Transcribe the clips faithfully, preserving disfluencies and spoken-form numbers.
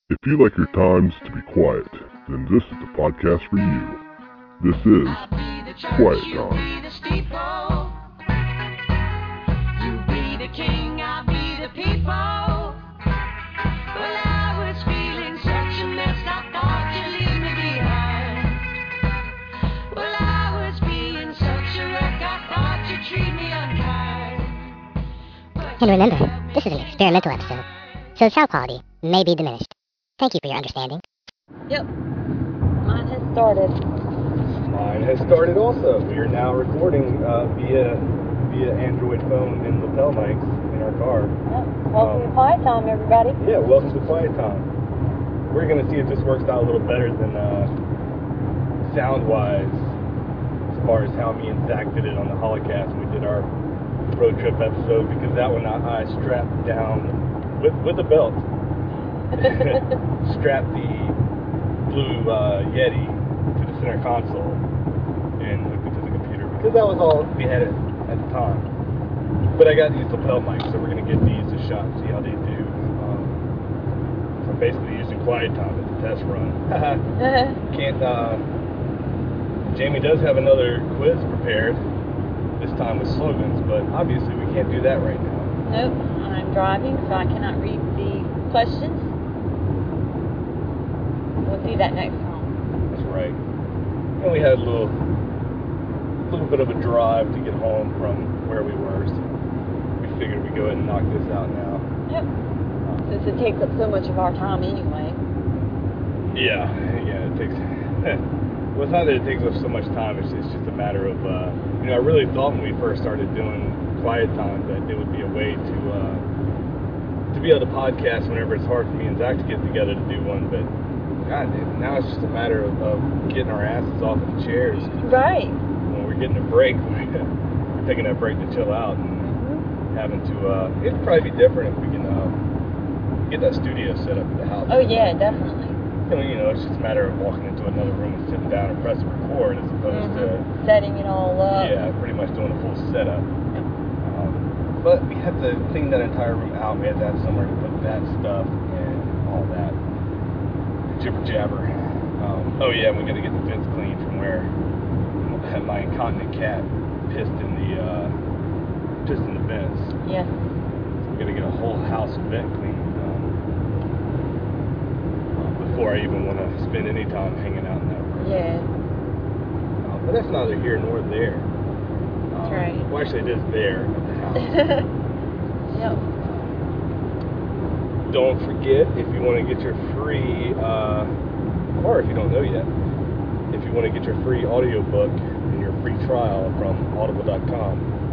If you like your times to be quiet, then this is the podcast for you. This is Quiet Time. And remember, this is an experimental episode, so sound quality may be diminished. Thank you for your understanding. Yep. Mine has started. Mine has started also. We are now recording uh, via via Android phone and lapel mics in our car. Yep. Welcome Um, to Quiet Time, everybody. Yeah, welcome to Quiet Time. We're going to see if this works out a little better than uh, sound-wise, as far as how me and Zach did it on the Holocast when we did our road trip episode, because that one I, I strapped down with, with a belt. Strapped the blue uh, Yeti to the center console and hooked it to the computer, because that was all we had at, at the time. But I got these lapel mics, so we're going to give these a shot and see how they do. Um, so I'm basically using Quiet Time as a test run. Can't, uh, Jamie does have another quiz prepared, this time with slogans, but obviously we can't do that right now. Nope. I'm driving, so I cannot read the questions. We'll see that next time. That's right. And we had a little, little bit of a drive to get home from where we were, so we figured we'd go ahead and knock this out now. Yep. Since it takes up so much of our time anyway. Yeah, yeah, it takes. Well, it's not that it takes up so much time. It's, it's just a matter of, uh, you know, I really thought when we first started doing Quiet Time that it would be a way to uh, to be able to podcast whenever it's hard for me and Zach to get together to do one, but. God, dude, now it's just a matter of, of getting our asses off of the chairs. Right. When we're getting a break, we're taking that break to chill out and Mm-hmm. having to, uh, it'd probably be different if we can uh, get that studio set up at the house. Oh, yeah, definitely. You know, you know, it's just a matter of walking into another room and sitting down and pressing record as opposed Mm-hmm. to, Setting it all up. yeah, pretty much doing a full setup. Yep. Um, but we had to clean that entire room out. We had to have somewhere to put that stuff and all that. Jibber jabber. Um, oh yeah, we got to get the vents cleaned from where my incontinent cat pissed in the uh, pissed in the vents. Yes. So we got to get a whole house vent cleaned um, uh, before I even want to spend any time hanging out in that room. Yeah. Uh, but that's neither here nor there. Um, That's right. Well, actually, it is there at the house. Yep. Don't forget, if you want to get your free, uh, or if you don't know yet, if you want to get your free audiobook and your free trial from audible dot com,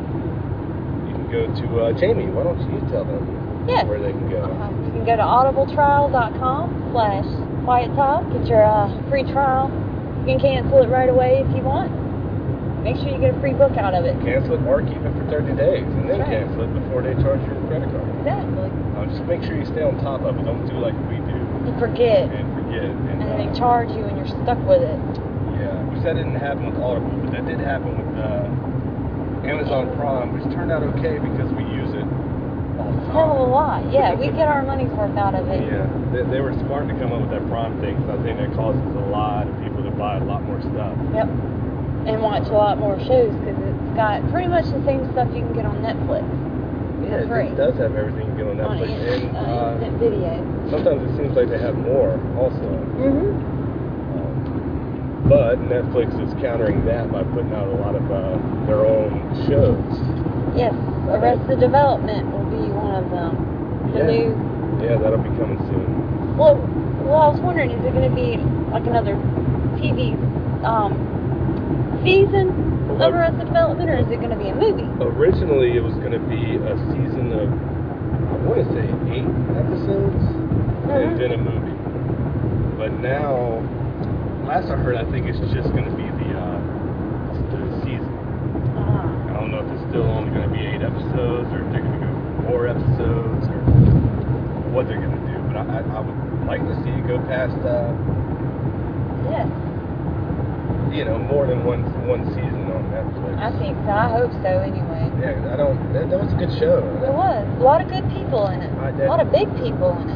you can go to, uh, Jamie, why don't you tell them Yes. where they can go? Uh, you can go to audibletrial.com slash quiet talk, get your uh, free trial. You can cancel it right away if you want. Make sure you get a free book out of it. Cancel it or keep it for thirty days, and then That's right. cancel it before they charge your credit card. Exactly. Uh, just make sure you stay on top of it. Don't do like we do You forget, and forget. And, and uh, they charge you and you're stuck with it. Yeah, which that didn't happen with Audible, but that did happen with uh, Amazon Prime, which turned out okay because we use it all the time. Hell of a lot. Yeah, we get our money's worth out of it. Yeah, they, they were smart to come up with that Prime thing, because I think that causes a lot of people to buy a lot more stuff. Yep. And watch a lot more shows because it's got pretty much the same stuff you can get on Netflix. Yeah, For free. it does have everything you get on On Netflix, in- and uh, uh, instant video. sometimes it seems like they have more also. Mm-hmm. Um, but Netflix is countering that by putting out a lot of uh, their own shows. Yes, Arrested Development will be one of them. The Yeah. new. Yeah, that'll be coming soon. Well, well, I was wondering, is it going to be like another T V um, season of Well, Arrested Development, or is it going to be a movie? Originally, it was going to be a season of, I want to say, eight episodes, and Mhm. then a movie. But now, last I heard, I think it's just going to be the, uh, the season. Uh-huh. I don't know if it's still only going to be eight episodes, or if they're going to go four episodes, or what they're going to do. But I, I, I would like to see it go past, uh, Yes, you know, more than one one season on Netflix. I think so. I hope so. Anyway, Yeah, 'cause I don't. That, that was a good show. it was a lot of good people in it. I A lot of big definitely- people in it.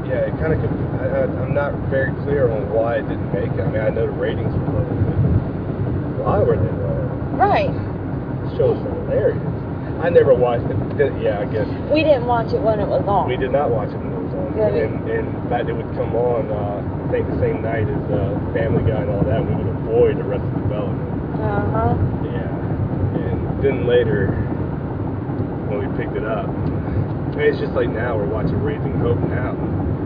yeah, it kind of. I, I, I'm not very clear on why it didn't make it. I mean, I know the ratings were low, but why were they low? Right. The show was hilarious. I never watched it. Yeah, I guess. We didn't watch it when it was on. We did not watch it when it was on. Yeah, and, and in fact, it would come on, uh, I think, the same night as uh, Family Guy and all that. We would avoid Arrested Development. Uh-huh. Yeah. And then later, when we picked it up, I mean, it's just like now, we're watching Raising Hope now.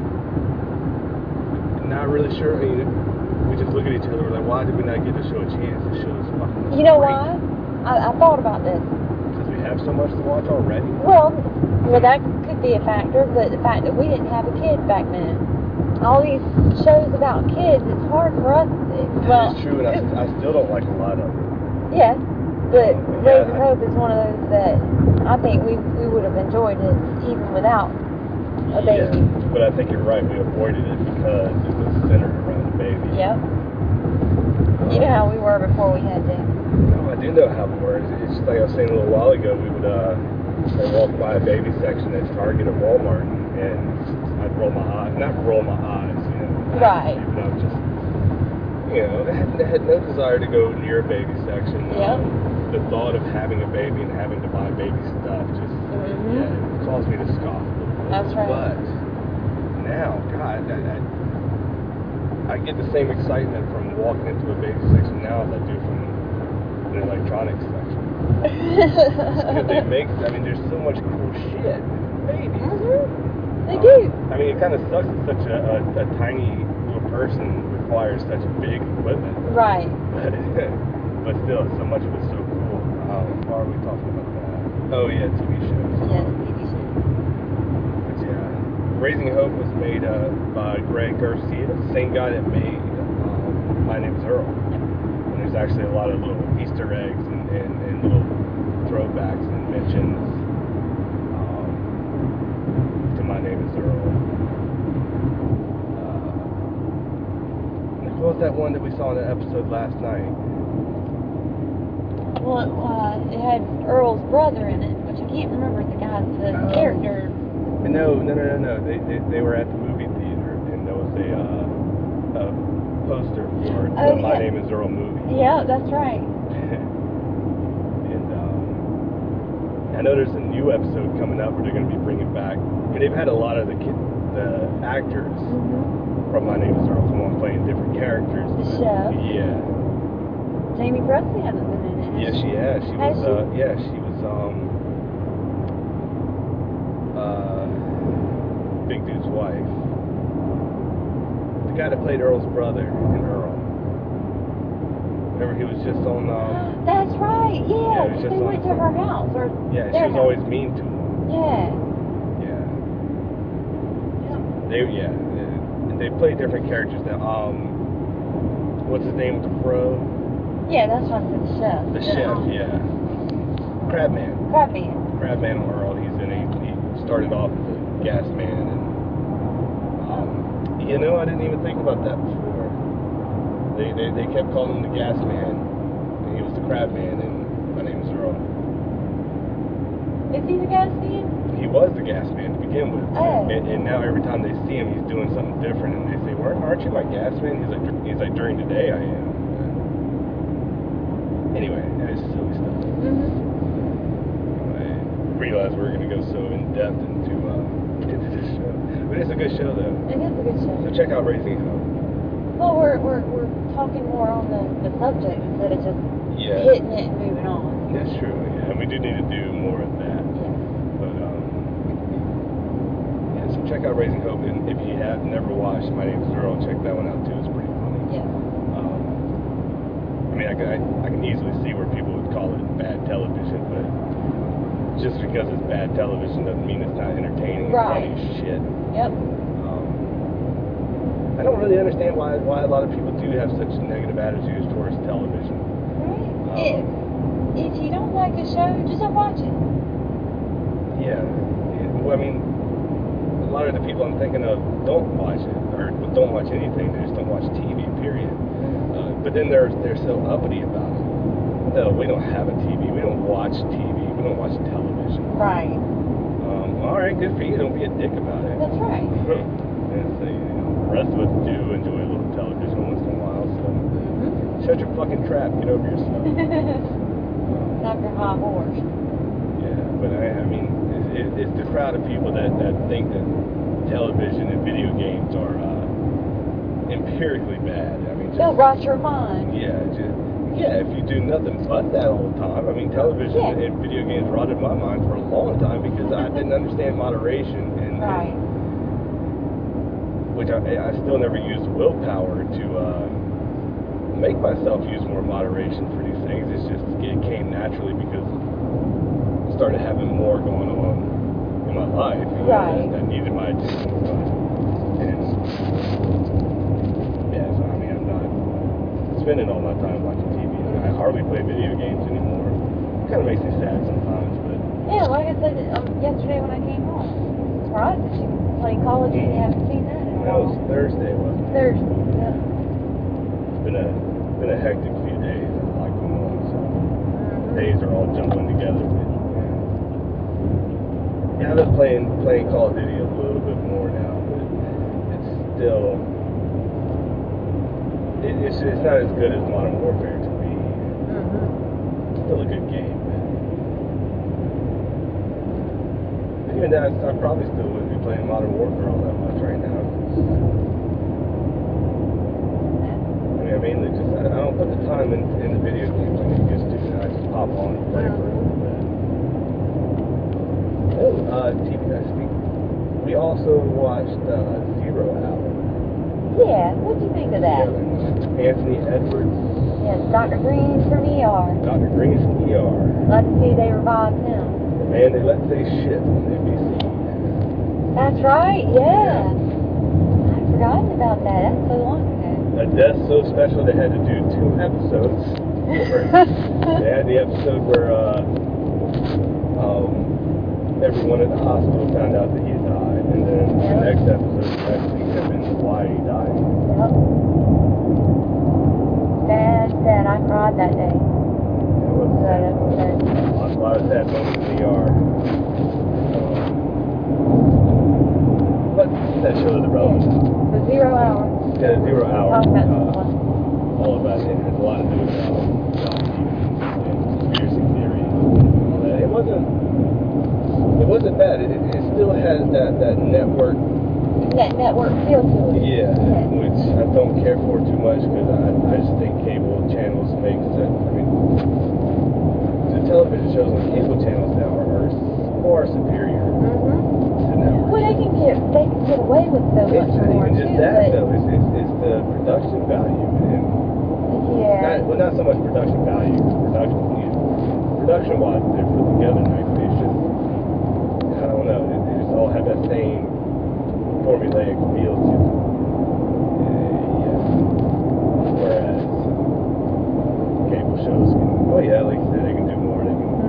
Not really sure. I mean, we just look at each other, we're like, why did we not give the show a chance? The show is fucking You know great. why? I, I thought about this. Because we have so much to watch already. Well, well, that could be a factor, but the fact that we didn't have a kid back then. All these shows about kids, it's hard for us. Well, It's true, and I, I still don't like a lot of it. yeah, but Yeah, Raising I- Hope is one of those that I think we we would have enjoyed it even without a baby. Yeah, but I think you're right. We avoided it because it was centered around the baby. Yep. You know how we were before we had Jamie. No, I do know how it works. It's just like I was saying a little while ago. We would uh, I'd walk by a baby section at Target or Walmart, and I'd roll my eyes. Not roll my eyes, you know. Right. But I was just, you know, I had, I had no desire to go near a baby section. Yep. Um, the thought of having a baby and having to buy baby stuff just, Mhm. yeah, it caused me to scoff. That's right. But now, God, I, I, I get the same excitement from walking into a baby section now as I do from an electronics section. Because they make, I mean, there's so much cool shit. Babies. Mhm. They Um, do. I mean, it kind of sucks that such a, a, a tiny little person requires such big equipment. Right. But, but still, so much of it's so cool. Um, why are we talking about that? Oh, yeah, T V shows. Yeah, T V show. But yeah, Raising Hope was made uh, by Greg Garcia, the same guy that made um, My Name's Earl. And there's actually a lot of little Easter eggs and, and, and little throwbacks and mentions um, to My Name is Earl. Uh, like, what was that one that we saw in the episode last night? Well, uh, it had Earl's brother in it, which I can't remember the guy's the Oh. character. No, no, no, no, no. They, they, they were at the movie theater, and there was a, uh, a poster for Oh, the My yeah. Name is Earl movie. Yeah, that's right. And um, I know there's a new episode coming up where they're going to be bringing back. I mean, they've had a lot of the kid, the actors Mm-hmm. from My Name is Earl come on playing different characters. The chef. Yeah. Jamie Presley hasn't been in it. Yeah, she has. She Has was. she? Uh, yeah, she was. Um. Uh. Big Dude's wife. The guy that played Earl's brother in Earl. Remember, he was just on. Um, That's right. Yeah, Yeah, it was they just went on to her house or yeah, she their was house. always mean to him. Yeah. Yeah. Yeah. They. Yeah. They, they play different characters now. Um. What's his name with the fro? Yeah, that's one for the chef. The chef. Yeah. Crabman. Crabman. Crabman Earl, he's in a, he started off as a gas man, and um, you know, I didn't even think about that before. They, they, they kept calling him the gas man, and he was the crab man, and My Name is Earl. Is he the gas man? He was the gas man to begin with, Oh. and, and now every time they see him, he's doing something different, and they say, well, aren't you my gas man? He's like, he's like, during the day I am. But anyway, that's silly stuff. Mm-hmm. I realized we were going to go so in depth into uh, into this show, but it's a good show though. It is a good show. So check out Raising Hope. Well, we're, we're, we're talking more on the, the subject instead of just Yeah, hitting it and moving on. that's true. Yeah, and we do need to do more of that. Yeah. But um, yeah, so check out Raising Hope, and if you have never watched My Name is Earl, check that one out too. It's pretty funny. Yeah. Um, I mean, I can I, I can easily see where people would call it bad television, but just because it's bad television doesn't mean it's not entertaining and Right. funny as shit. Yep. Um, I don't really understand why why a lot of people do have such negative attitudes towards television. Right. If, if you don't like a show, just don't watch it. Yeah, yeah. Well, I mean, a lot of the people I'm thinking of don't watch it, or don't watch anything. They just don't watch T V. Period. Uh, but then they're they're so uppity about it. No, we don't have a T V. We don't watch T V. We don't watch television. Right. Um, all right, good for you. Don't be a dick about it. That's right. You gonna say, you know, the rest of us do enjoy a little television once in a while, so Mm-hmm. shut your fucking trap, get over yourself. Not your high horse. Yeah, but I, I mean, it's, it, it's the crowd of people that, that think that television and video games are uh, empirically bad. I mean, just, They'll rot your mind. yeah, just, yeah, if you do nothing but that all the time. I mean, television Yeah. and video games rotted my mind for a long time because I didn't understand moderation, and, Right. and which I, I still never used willpower to uh, make myself use more moderation for these things. It's just, it came naturally because I started having more going on in my life, you know, Right. that, that needed my attention. And yeah, so I mean, I'm not spending all my time watching T V. I hardly play video games anymore. It kind of makes me sad sometimes, but Yeah, like I said um, yesterday when I came home. Surprised that you play Call of Duty. I haven't seen that in a that was while. Thursday, wasn't it? Thursday. Yeah. It's been a been a hectic few days. There's a lot going on, so Mhm. days are all jumbling together. But yeah, yeah, I've been playing playing Call of Duty a little bit more now, but it's still it, it's it's not as good as Modern Warfare to me. Mhm. It's still a good game. But even that, I probably still wouldn't be playing Modern Warfare all that much right now. I mean, I mainly just I, I don't put the time in, in the video games like I used to. I just pop on and play for a little bit. Oh, uh, T V, I speak. We also watched uh, Zero Hour. Yeah, what'd you think of that? together. Anthony Edwards, Yes, Doctor Green from E R. Doctor Green from E R. Glad to see they revived him. The man they let say shit on N B C. That's right, yeah. I'd forgotten about that. That's so long ago. A death so special they had to do two episodes. They had the episode where uh, um, everyone at the hospital found out that he had died, and then the next episode was actually him and why he died. Yep. Sad, sad. I cried that day. It was That sad. episode. A lot of sad moments in the E R. Um, but that shows the relevance. The Zero Hour. Yeah, Zero Hour. Talking about this Uh, one. all about it. It has a lot to do with um, John Stevens and conspiracy theory and all that. It wasn't. It wasn't bad. It, it, it still has that, that network. That network feel to it. Yeah, Yeah. which I don't care for too much because I, I just think cable channels make sense. I mean, the television shows on cable channels now are, are far superior Mm-hmm. to network. Well, they can get they can get away with so It's much not more even just too. that but though. It's, it's, it's the production value and yeah. not, well, not so much production value. Production, you know, production-wise, they're put together nicely. It's just I don't know. They, they just all have that same formulaic feel to them. Uh, yeah. Whereas cable shows can, oh yeah, like you said, they can do more. They can.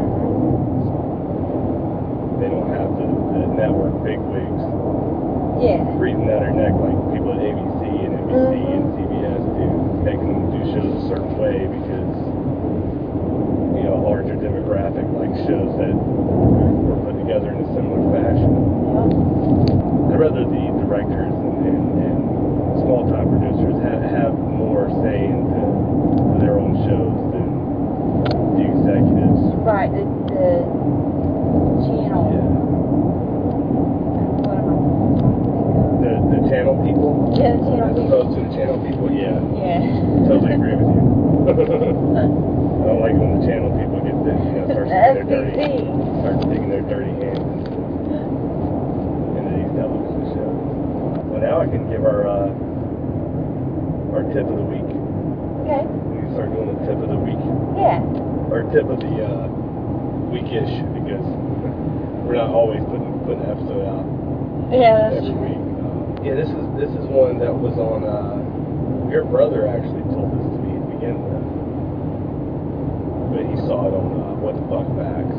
They don't have the, the network bigwigs Yeah. breathing down their neck like people at A B C and N B C and C B S do, making them do shows a certain way because you know a larger demographic like shows that were put together in a similar fashion. I'd rather the directors and, and, and small-time producers have, have more say into their own shows than the executives. Right. The, the channel. Yeah. What am I thinking The, the channel people, of? Yeah, the channel as people. opposed to the channel people, yeah. Yeah. Totally agree with you. I don't like when the channel people get the, you know, start sticking their dirty, F C C. start sticking their dirty hands into these television shows. Well, now I can give our uh, our tip of the week. Okay. We can start doing the tip of the week, Yeah. or tip of the uh, weekish, because we're not always putting putting an episode out Yeah, that's every true. week. Uh, yeah, this is this is one that was on. Uh, your brother actually told this to me to begin with, but he saw it on uh, What the Fuck Facts.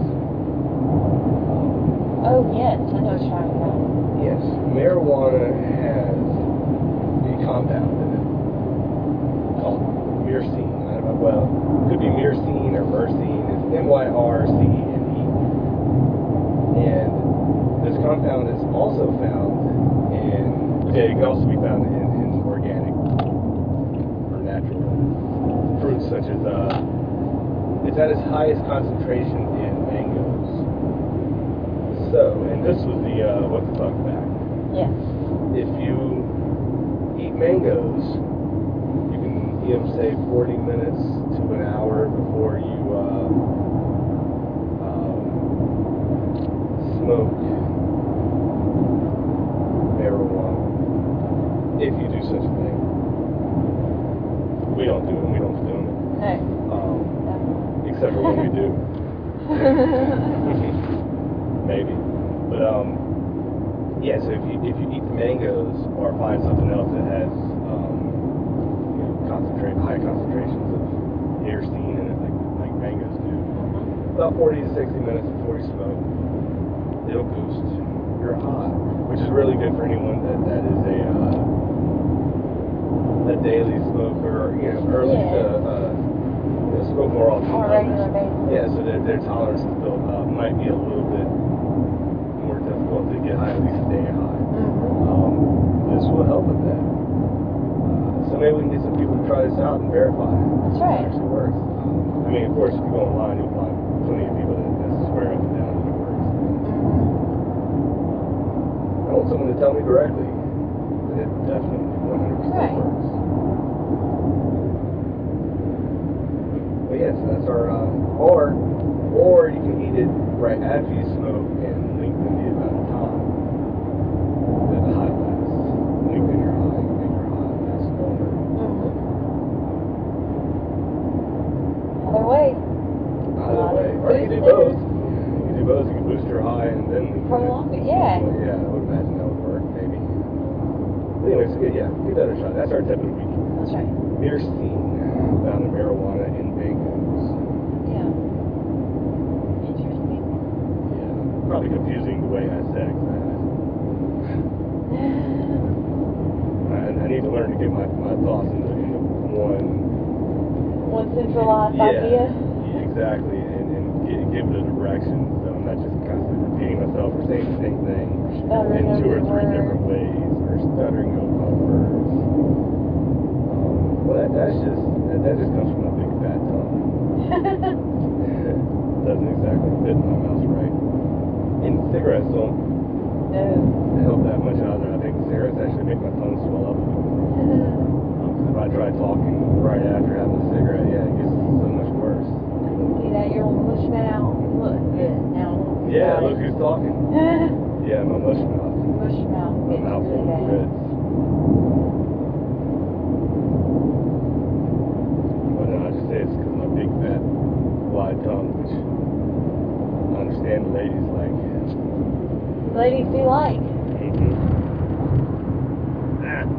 Um, Oh yes, I know what you're talking about. yes, marijuana has a compound in it called myrcene. I don't know, well, it could be myrcene or myrcene. It's M Y R C E N E. And this compound is also found in Yeah, it can also be found in, in organic or natural fruits such as, uh, it's at its highest concentration in mangoes. So, and this was the, uh, what the fuck fact. Yes. If you eat mangoes, you can eat them, say, forty minutes to an hour before you, uh, um, smoke marijuana. If you do such a thing. We don't do it, we don't film it. No. Um, No. except for when we do. Maybe. But, um, yeah, so if you, if you eat the mangoes or find something else that has, um, you know, concentrate, high concentrations of myrcene in it, like, like mangoes do, about forty to sixty minutes before you smoke, it'll boost your high, which is really good for anyone that, that is a, uh, a daily smoker, or, you know, early Yeah. to, uh, you know, smoke more often. On a regular basis. Yeah, so their, their tolerance to build up might be a little bit more difficult to get high, at least stay high. Mm-hmm. Um, this will help with that. Uh, so maybe we can get some people to try this out and verify That's if right. it actually works. Um, I mean, of course, if you go online, you'll find plenty of people that, that swear up and down that it works. Mm-hmm. I want someone to tell me directly that it definitely one hundred percent Right. works. But yes, yeah, so that's our, uh, or, or you can eat it right after you smoke and lengthen the amount of time that the high lasts. Lengthen your high, make your high last longer. Mm-hmm. Either way. Either way. Or you can do both. You can do both. You can boost your high and then lengthen Prolong it. it, yeah. Well, yeah, I would imagine that would work, maybe. But anyways, good, yeah, give that a shot. That's our tip of the week. That's right. Myrcene, found in marijuana in mangoes. Yeah. Interesting. Yeah, probably confusing the way I said it. 'Cause I, I, I need to learn to get my, my thoughts into, into one. One centralized yeah, idea. Yeah, exactly, and, and give, give it a direction. So I'm not just constantly repeating myself or saying the same thing Stuttering in two or over three words. different ways or stuttering over words. Um, well, that, that's just that, that just comes from my big fat tongue. Doesn't exactly fit in my mouth right. And cigarettes don't No. help that much either. I think cigarettes actually make my tongue swell up a little bit. Um, 'cause if I try talking right after having a cigarette, yeah, it gets so much worse. I can see that. You're on mush mouth. Look, good. Now. Yeah, look who's talking. Yeah, my mush mouth. Mush mouth. My It's mouth full really of bad. grits. But no, I just say it's because of my big fat wide tongue, which I understand the ladies like. Ladies do like. Mm-hmm. Ah.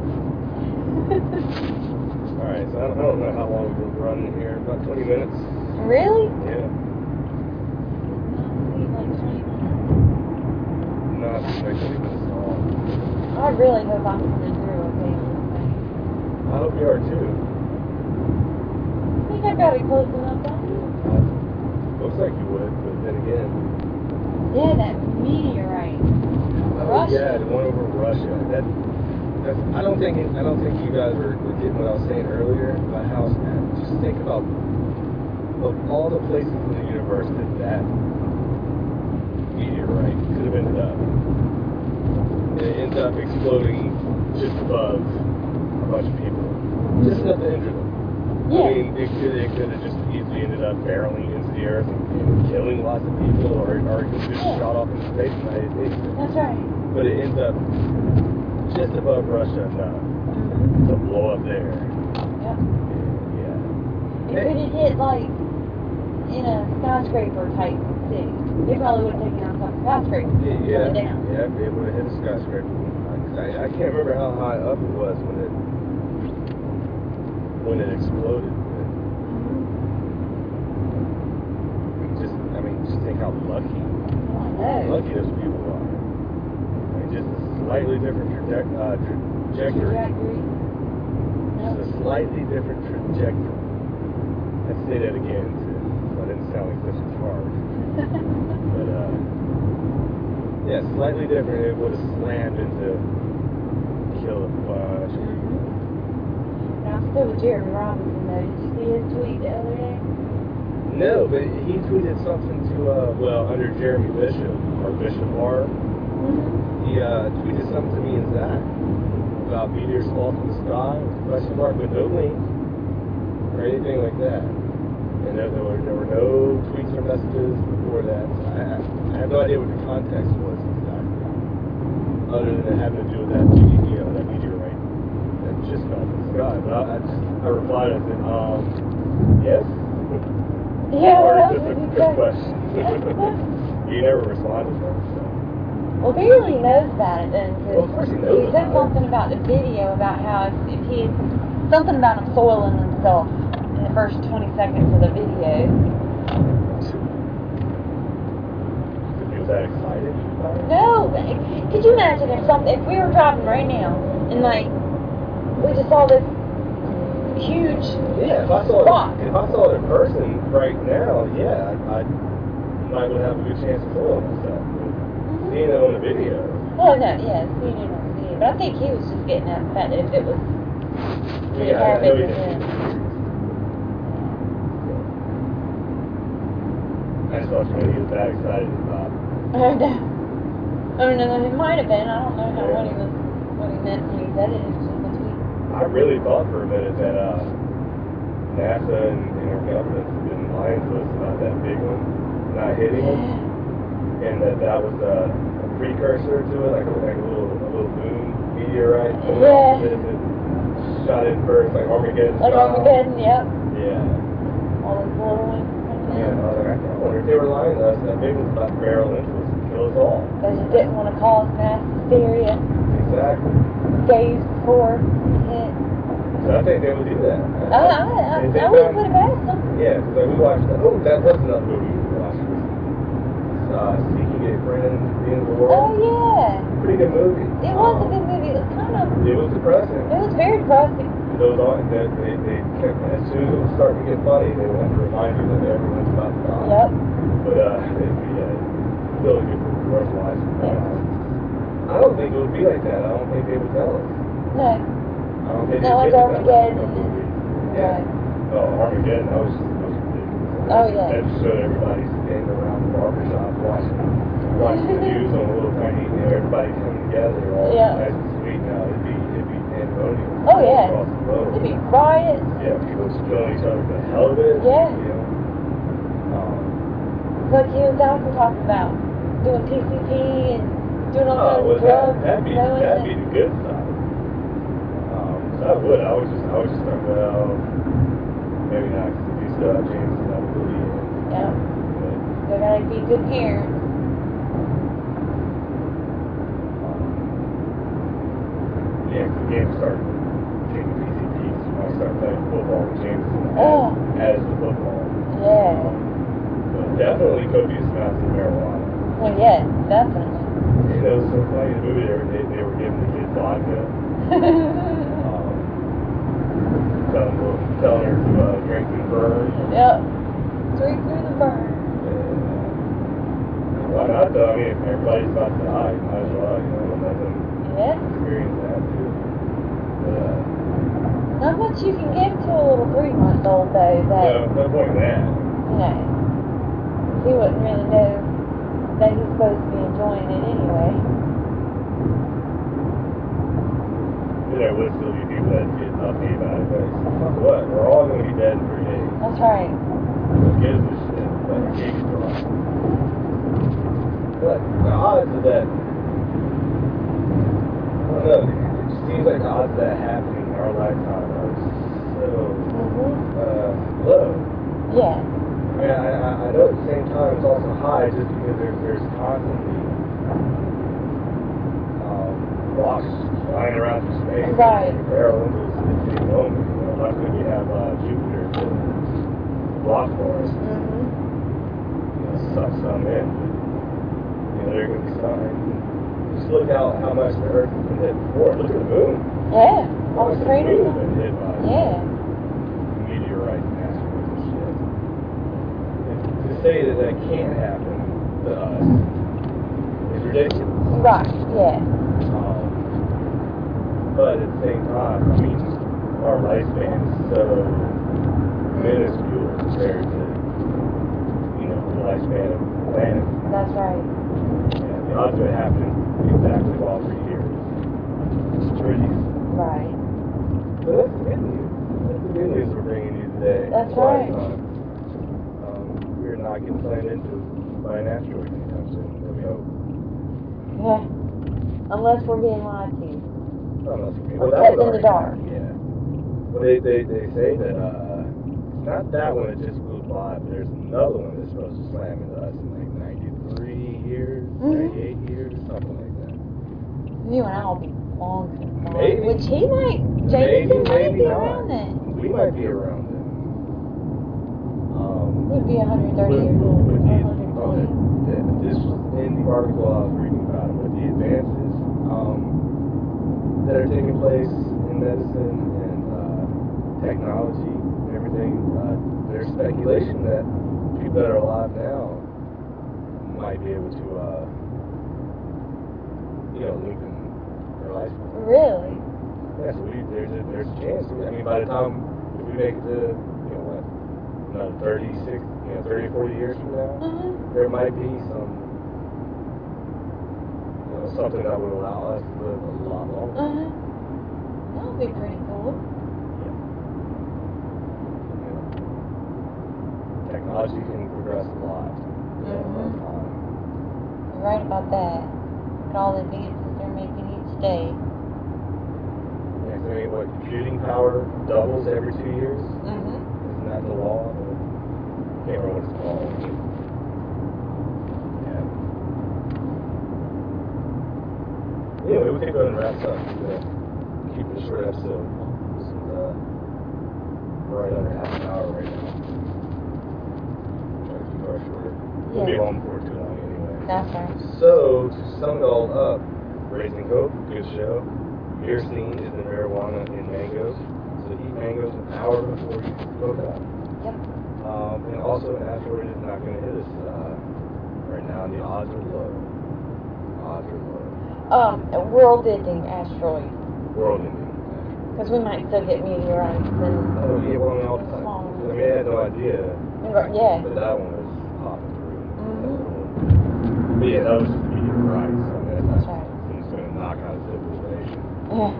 Alright, so I don't, I don't know how long we've been running here. About twenty minutes. Really? Yeah. Like twenty minutes. Not like twenty minutes long. I really hope I'm coming through okay with this thing. I hope you are too. I think I've got to be close enough, don't you? Uh, looks like you would, but then again. Yeah, that meteorite. Oh, Russia. yeah, the one over Russia. That, that's, I don't think I don't think you guys were, were getting what I was saying earlier about how. Just think about of all the places in the universe that that meteorite could have ended up. And it ends up exploding just above a bunch of people, just enough to injure them. Yeah. I mean, it could it could have just easily ended up barreling into the earth and, and killing lots of people, or or it could have just Yeah. shot off into space and not hit anything. That's right. But it ends up just above Russia enough Mm-hmm. to blow up there. Yep. Yeah. It could have hit like in a skyscraper type city. They probably would have taken out some skyscraper. Yeah, Pull yeah, it down. yeah, it would have hit a skyscraper. I, I can't remember how high up it was when it when it exploded. But just, I mean, just think how lucky, I know. lucky those people are. I mean, just a slightly different traje- uh, trajectory. Trajectory. Just a slightly different trajectory. Let's say that again, so I didn't sound like such a fart. But, uh, yeah, slightly different. It would have slammed into kill a bunch. Mm-hmm. And I'm still with Jeremy Robinson though. Did you see his tweet the other day? No, but he tweeted something to, uh, well, under Jeremy Bishop, or Bishop R. Mm-hmm. He uh, tweeted something to me and Zach about meteors fall from the sky, question mark, with no link, or anything like that. And there, there, were, there were no tweets or messages before that. So I, I have no idea what the context was exactly, other than it having to do with that, you know, that meteorite that just fell from the sky. But I, I, just, I replied, I said, um, yes? Yeah, or well, is this a that's good exactly. question? You never responded to that. So. Well, Barely knows about it then, Well, of course he knows he said about something it. about the video about how if, if he had, something about him soiling himself in the first twenty seconds of the video. He was that excited about it? No, could you imagine if something, if we were driving right now and like we just saw this huge Yeah, if I saw rock. it, if I saw it in person right now, yeah, I, I might would have a good chance of following myself. But seeing it on the video, Oh no, yeah, seeing it on video. But I think he was just getting at the fact that if it was the yeah, entire I know video he didn't. then. I just thought you knew he was that excited about it. Oh no. Oh no, no, it might have been. I don't know how Yeah. what he was, what he meant when he said it. It was just a tweet. I really thought for a minute that uh, NASA and, and our government have been lying to us about that big one not hitting us, and that that was a, a precursor to it, like a, like a little a little moon meteorite. Yeah. That, that shot in first, like Armageddon. Like style. Armageddon, yep. Yeah. All those little ones. Yeah, and I was like, I wonder if they were lying to us. That big one's about to barrel into us and kill us all. They just didn't want to cause mass hysteria Exactly. days before it hit. So I think they would do that. I, I, I, If they I wouldn't found- put it past them. Yeah, because like we watched that. Oh, that was another movie we watched. It's, uh, Seeking a Friend, The End of the World. Oh yeah. Pretty good movie. It was a Um, good movie. It was kind of, It was depressing. it was very depressing. Those on that they, they kept, as soon as it was starting to get funny, they wanted to remind you that everyone's about to die. Yep. But uh, it'd be uh, still a good movie worth watching. I don't think it would be like that. I don't think they would tell us. No. I don't think Not like they did that Armageddon. in the movie. Yeah. Right. Oh, Armageddon, that was, that was ridiculous. Oh, yeah. That just showed everybody standing around the barbershop watching, watching the news on a little tiny, you know, everybody coming together, all Yeah. nice and sweet. Now it'd be, it'd be pandemonium. Oh, yeah. Across the globe. It'd be riots. Yeah, people just killing each other for the hell of it. Yeah. You know. Um, It's like you and Zach were talking about doing P C P and doing all oh, kinds well, of drugs. that, that'd be, knowing that'd that- be the good side. Um, so I would, I would just, I would just start, well, maybe not, because if you still have James, that would be it. Yeah. But, They gotta be good parents. yeah, because the game started taking P C Ps when I started playing football with James Oh. as the football. Yeah. But definitely copious amounts of marijuana. Well, yeah, definitely. You know, so funny, the movie, they, were- they, they were giving the kids vodka, um, telling, telling her to uh, drink and burn. Yep. Drink through the burn. And, uh, why not though? I mean, if everybody's about to die, you might as well, you know, let them Yeah. experience that too. But, uh, Not much you can give to a little three-month-old though. That no, no point in that. you know, he wouldn't really know that he's supposed to be enjoying it anyway. There would still be people that get uppy about it, but fuck what? We're all going to be dead in three days. That's right. Who gives a shit? Let your games go on. But the odds of that, I don't know, it just seems like the odds of that happening in our lifetime are so Mhm. uh, low. Yeah. I mean, I, I, I know at the same time it's also high just because there's, there's constantly um, rocks flying around through space. Right. And barrel into the city moment. You know, luckily we have uh, Jupiter to block for us. Mhm. You know, suck some in. But, you know, there are going to be some. Just look out how much the Earth has been hit before. Look at the moon. Yeah. How All much the the craters. moon has been hit by Yeah. meteorites and asteroids and shit. And to say that that can't happen to us is ridiculous. Right. Yeah. Um, But at the same time, I mean, our lifespan is so minuscule compared to, you know, the lifespan of the planet. That's right. And the odds of it happening exactly while we're here is pretty. Right. So that's the good news. That's the good news we're bringing you today. That's Quiet right. Time. Um, we're not getting planned into by an asteroid anytime soon, that we hope. Yeah. Unless we're being lied to. Unless we Or well, that kept was in the already- dark. Yeah. Well, they, they, they say that, uh, it's not that one that just flew by, but there's another one that's supposed to slam into us in like ninety-three years, Mhm. ninety-eight years, something like that. You and I will be long since gone. Maybe. Which he might, Maybe, Jameson might maybe be not. around then. We might be around then. Um, He'd be one hundred thirty with- years old. with Or the- one hundred okay, twenty. th- this was in the article I was reading about it, with the advances um, that are taking place in medicine and uh, technology and everything. Uh, there's speculation that people that are alive now might be able to, uh, you know, lengthen their lifespan. Really? Yeah, so we, there's a there's a chance. I mean, by the time if we make it to, you know, what, another thirty-six, you know, thirty, forty years from now, Uh-huh. there might be some, you know, something that would allow us to live a lot longer. Uh-huh. That would be pretty cool. You know, technology can progress a lot. You know, Mhm. over time. You're right about that. Look at all the advances they're making each day. Yeah, so I mean, what, computing power doubles every two years? Mm-hmm. Isn't that the law? I can't remember what it's called. Yeah. Anyway, we can go ahead and wrap this up. We're gonna keep it a short episode. This is uh, right under half an hour right now. Try to keep ours shorter. We'll be Yeah. home before too long anyway. That's right. So, to sum it all up, Raising Hope, good show. Beer scene is the marijuana in mangoes. So eat mangoes an hour before you smoke it up. Yep. Um, and also, an asteroid is not going to hit us uh, right now. The odds are low. Odds are low. Um, a world-ending asteroid. World ending asteroid. Because we might still get meteorites and... Oh, yeah, well, I mean, all the time. Small I mean, I had no idea, Yeah. but that one was popping through. Mhm. But yeah, that was just meteorites. I mean, that's That's not, right. it's going to knock out civilization. Yeah.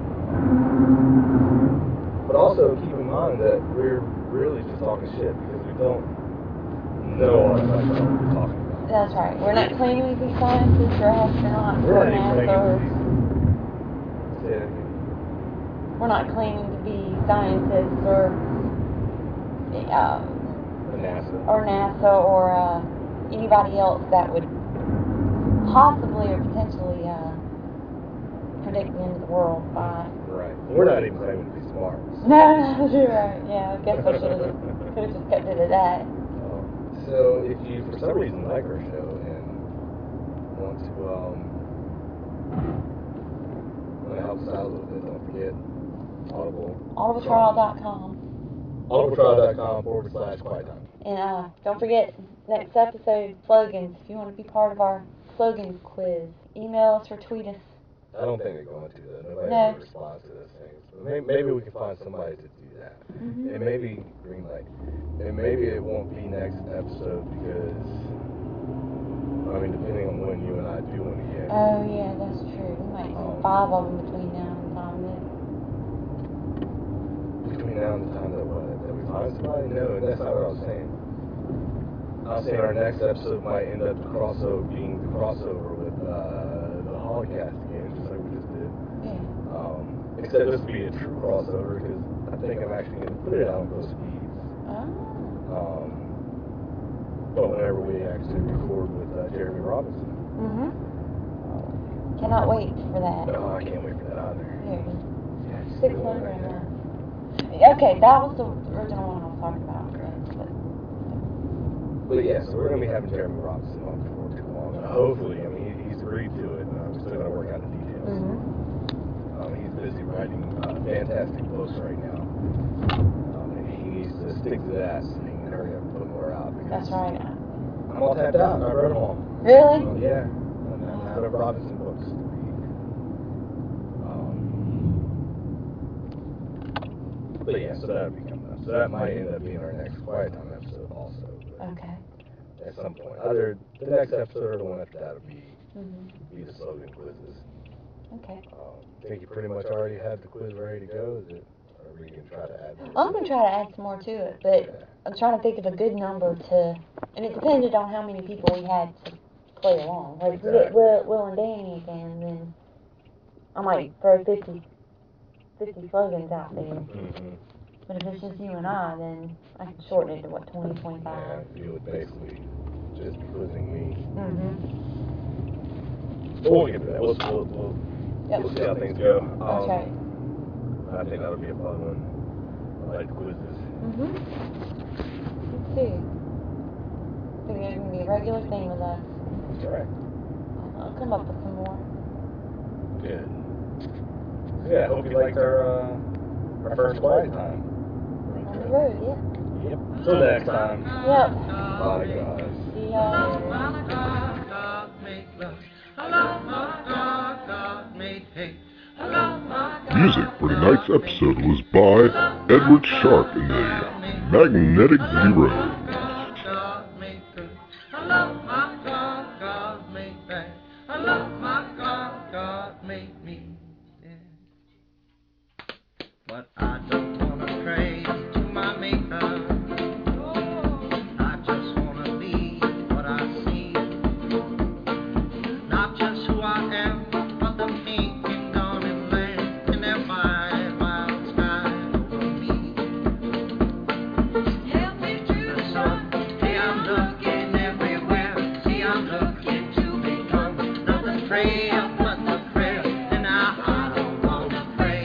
But also keep in mind that we're really just talking shit because we don't know all that much about what we're talking about. That's right. We're not claiming to be scientists or astronauts We're or not even NASA claiming or... to be. Say that again. We're not claiming to be scientists or... Uh, The NASA. or NASA or uh, anybody else that would possibly or potentially uh, predict the end of the world by... Right. We're not even claiming to be smart. No, no, you're right. Yeah, I guess I should have just, could have just kept it at that. So if you for some reason like our show and want to um want to help us out a little bit, don't forget Audible. audible trial dot com. audibletrial.com forward slash quiet time. And uh, don't forget, next episode, slogans. If you want to be part of our slogans quiz, email us or tweet us. I don't think they're going to though. Nobody No. ever responds to those things. But maybe, maybe we can find somebody to do that. Mhm. And maybe green light. And maybe it won't be next episode because I mean depending on when you and I do one again. Oh, yeah, that's true. We might do Um, five of them between now and the time that... Between now and the time that what? That we find somebody? No, that's not what I was saying. I was saying our next episode might end up the crossover being the crossover with uh, the Holocast game, just like we just did. Yeah. Um, except this will be a true crossover because I think I'm actually going to put it out on both feeds. Oh. Um, but whenever we actually record with uh, Jeremy Robinson. Mm-hmm. Cannot wait for that. No, I can't wait for that either. Here it is. Yeah, just Six do one hundred right there. now. Okay, that was the original one I was talking about. But, But yeah, so we're going to be having Jeremy Robinson on before too long. Uh, hopefully, I mean, he, he's agreed to it. Uh, we're still going to work out the details. mm-hmm. Um, he's busy writing uh, fantastic books right now. Um, and he needs to stick to that so he can hurry up and put more out. Because That's right. I'm all tapped out. I read them all. Really? Um, yeah. And I'm out of Robinson books to read. Um, But yeah, so that would be coming up. So that might end up being our next Quiet Time episode also. Okay. At some point. Either the next episode or the one after that would be, Mm-hmm. be the slogan quizzes. Okay. Um, I think you pretty much already had the quiz ready to go. Is it? Or are we going to try to add more? Well, I'm going to try to add some more to it, but Yeah. I'm trying to think of a good number to, and it depended on how many people we had to play along. Like, if we get Will, Will and Danny again, then I might throw fifty, fifty slogans out there. Mm-hmm. But if it's just you and I, then I can shorten it to, what, twenty, twenty-five? Yeah, you would basically just be quizzing me. Mm-hmm. But we'll get to that. We'll, we'll, we'll, Yep. we'll see how things go. Um, That's right. I think that'll be a fun one. I like the quizzes. Mm-hmm. Let's see. I think it's going to be a regular thing with us. That's right. I'll come up with some more. Good. Yeah, I hope you liked our, uh, our first Quiet Time. On the road, yeah. Yep. Till next time. Yep. Bye, guys. See y'all later. Music for tonight's episode was by Edward Sharp and the Magnetic Zero. But I don't wanna pray to my maker. I just wanna be what I see. Not just who I am, but the pink and golden land in that wide, wild sky over me. Help me to the sun. Hey, I'm looking everywhere. See, I'm looking to become not the prayer, but the prayer. And I, I don't wanna pray.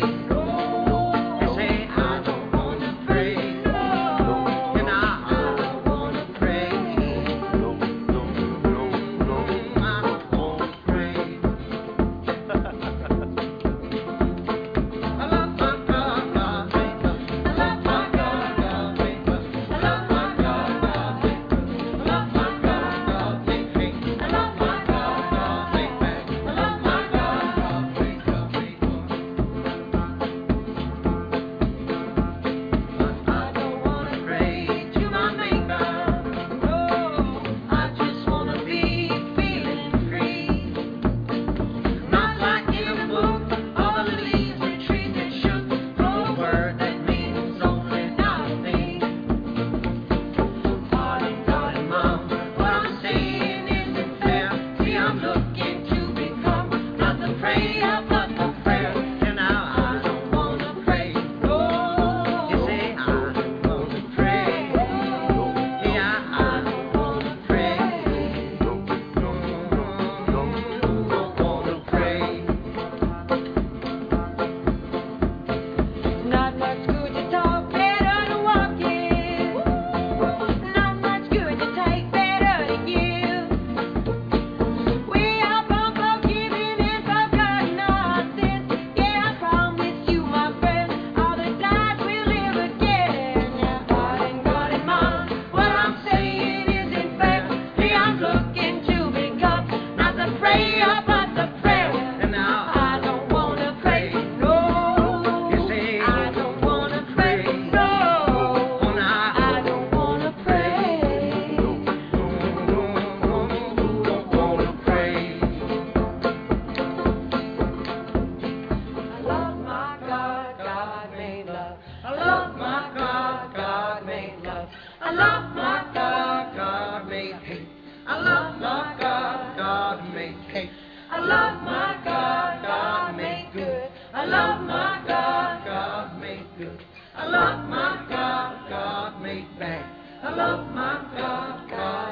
I love my God, God made bad. I love my God, God